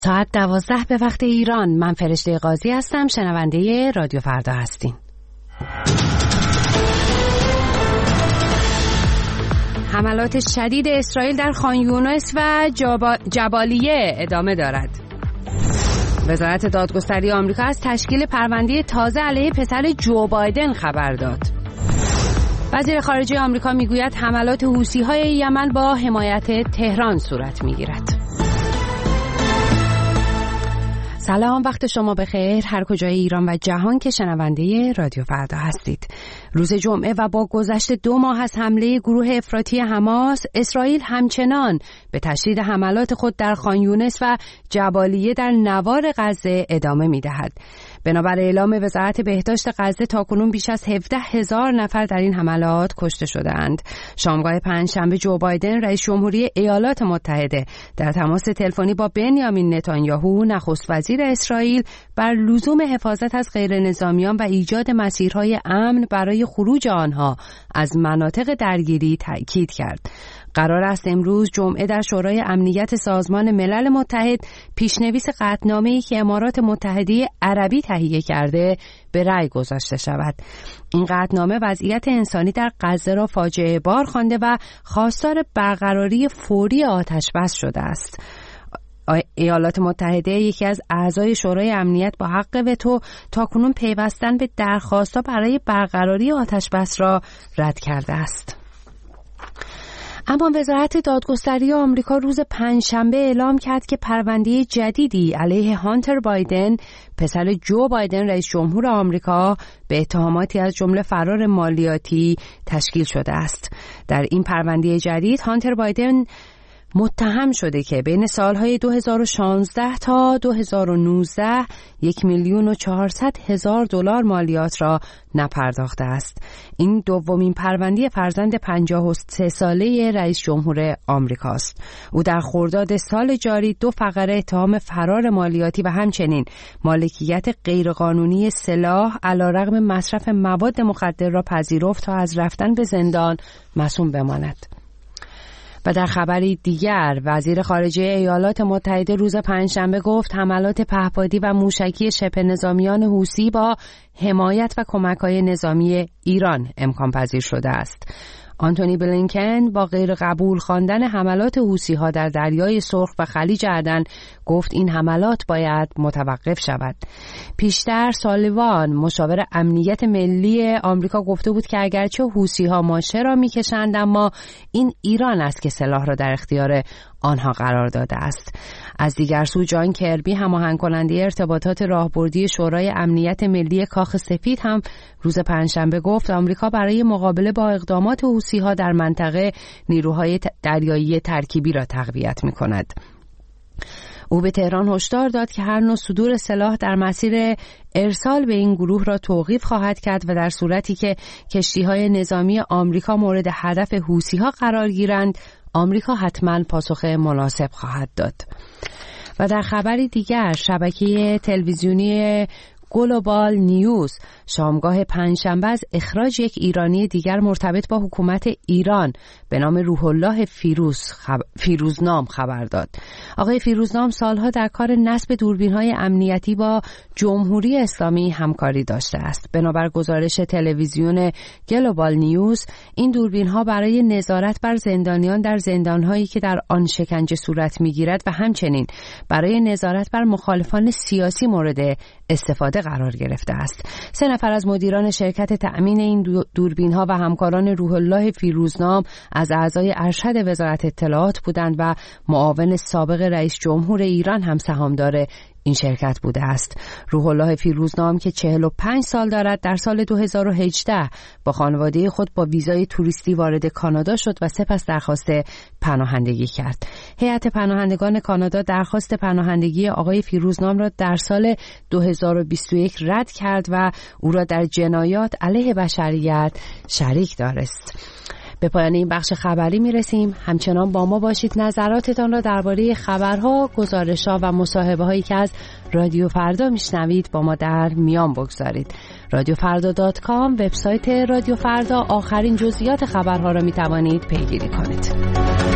ساعت 12 به وقت ایران. من فرشته قاضی هستم، شنونده رادیو فردا هستین. حملات شدید اسرائیل در خان یونس و جبالیه ادامه دارد. وزارت دادگستری آمریکا از تشکیل پرونده تازه علیه پسر جو بایدن خبر داد. وزیر خارجه آمریکا میگوید حملات حوثی‌های یمن با حمایت تهران صورت میگیرد. سلام، وقت شما بخیر هر کجای ایران و جهان که شنونده رادیو فردا هستید. روز جمعه و با گذشت 2 ماه از حمله گروه افراطی حماس، اسرائیل همچنان به تشدید حملات خود در خان یونس و جبالیه در نوار غزه ادامه می‌دهد. بنابر اعلام وزارت بهداشت غزه تاکنون بیش از 17,000 نفر در این حملات کشته شده‌اند. شامگاه پنجشنبه جو بایدن رئیس جمهوری ایالات متحده در تماس تلفنی با بنیامین نتانیاهو نخست وزیر اسرائیل بر لزوم حفاظت از غیرنظامیان و ایجاد مسیرهای امن برای خروج آنها از مناطق درگیری تأکید کرد. قرار است امروز جمعه در شورای امنیت سازمان ملل متحد پیشنویس قطعنامه‌ای که امارات متحده عربی تهیه کرده به رأی گذاشته شود. این قطعنامه وضعیت انسانی در غزه را فاجعه بار خوانده و خواستار برقراری فوری آتش بس شده است. ایالات متحده یکی از اعضای شورای امنیت با حق وتو تاکنون پیوستن به درخواست‌ها برای برقراری آتش بس را رد کرده است. اما وزارت دادگستری آمریکا روز پنجشنبه اعلام کرد که پرونده جدیدی علیه هانتر بایدن، پسر جو بایدن رئیس جمهور آمریکا، به اتهاماتی از جمله فرار مالیاتی تشکیل شده است. در این پرونده جدید هانتر بایدن متهم شده که بین سالهای 2016 تا 2019 $1,400,000 مالیات را نپرداخته است. این دومین پرونده فرزند 53 ساله رئیس جمهور آمریکاست. او در خرداد سال جاری 2 فقره اتهام فرار مالیاتی و همچنین مالکیت غیرقانونی سلاح علیرغم مصرف مواد مخدر را پذیرفت تا از رفتن به زندان معصوم بماند. و در خبری دیگر وزیر خارجه ایالات متحده روز پنجشنبه گفت حملات پهپادی و موشکی شبه نظامیان حوثی با حمایت و کمک‌های نظامی ایران امکان پذیر شده است. آنتونی بلینکن با غیر قبول خواندن حملات حوثی‌ها در دریای سرخ و خلیج عدن گفت این حملات باید متوقف شود. پیشتر سالیوان مشاور امنیت ملی آمریکا گفته بود که اگرچه حوثی‌ها ماشه را می‌کشند اما این ایران است که سلاح را در اختیار آنها قرار داده است. از دیگر سو جان کربی هماهنگ کننده ارتباطات راهبردی شورای امنیت ملی کاخ سفید هم روز پنجشنبه گفت آمریکا برای مقابله با اقدامات حوثی‌ها در منطقه نیروهای دریایی ترکیبی را تقویت می‌کند. او به تهران هشدار داد که هر نوع صدور سلاح در مسیر ارسال به این گروه را توقیف خواهد کرد و در صورتی که کشتی‌های نظامی آمریکا مورد هدف حوثی‌ها قرار گیرند آمریکا حتما پاسخ مناسب خواهد داد. و در خبری دیگر شبکه تلویزیونی گلوبال نیوز شامگاه پنجشنبه از اخراج یک ایرانی دیگر مرتبط با حکومت ایران به نام روح الله فیروزنام خبر داد. آقای فیروزنام سالها در کار نصب دوربین‌های امنیتی با جمهوری اسلامی همکاری داشته است. بنابر گزارش تلویزیون گلوبال نیوز این دوربین‌ها برای نظارت بر زندانیان در زندان‌هایی که در آن شکنجه صورت می‌گیرد و همچنین برای نظارت بر مخالفان سیاسی مورد استفاده قرار گرفته است. 3 نفر از مدیران شرکت تأمین این دوربین‌ها و همکاران روح الله فیروزنام از اعضای ارشد وزارت اطلاعات بودند و معاون سابق رئیس جمهور ایران هم سهامدار این شرکت بوده است. روح الله فیروزنام که 45 سال دارد در سال 2018 با خانواده خود با ویزای توریستی وارد کانادا شد و سپس درخواست پناهندگی کرد. هیئت پناهندگان کانادا درخواست پناهندگی آقای فیروزنام را در سال 2021 رد کرد و او را در جنایات علیه بشریت شریک دانست. به پایان این بخش خبری میرسیم. همچنان با ما باشید. نظراتتان را درباره خبرها، گزارش‌ها و مصاحبه‌هایی که از رادیو فردا میشنوید با ما در میان بگذارید. radiofrda.com وبسایت رادیو فردا آخرین جزئیات خبرها را میتوانید پیگیری کنید.